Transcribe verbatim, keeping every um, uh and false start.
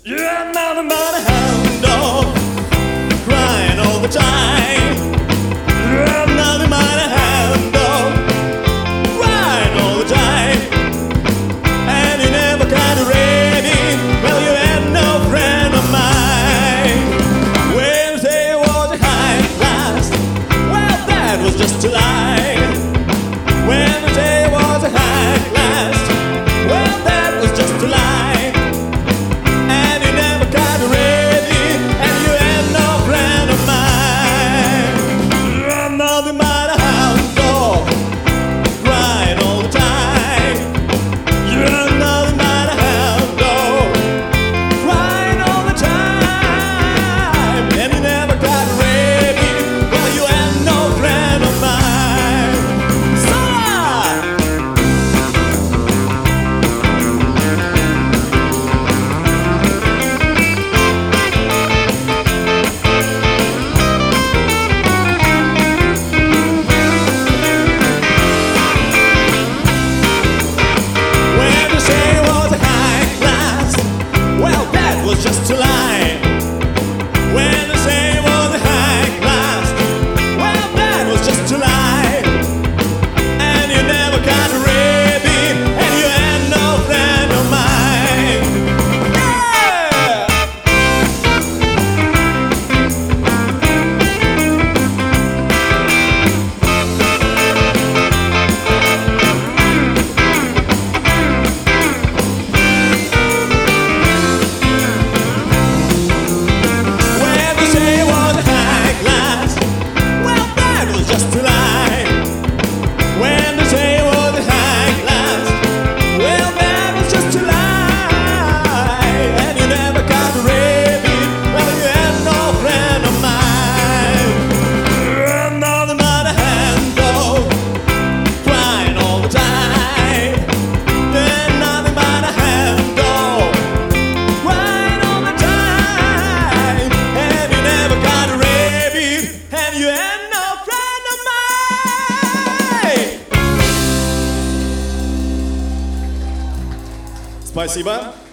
You're nothing but a hound dog, crying all the time. You're nothing but a hound dog, crying all the time. And you never got ready, well you ain't no friend of mine. Wednesday was a high class, well that was just a lie. Wednesday was a high class, well that was just a lie. Just a lie. When they say it was a high class, well that was just a lie. And you never got ready, and you ain't no friend of mine. Yeah! Спасибо.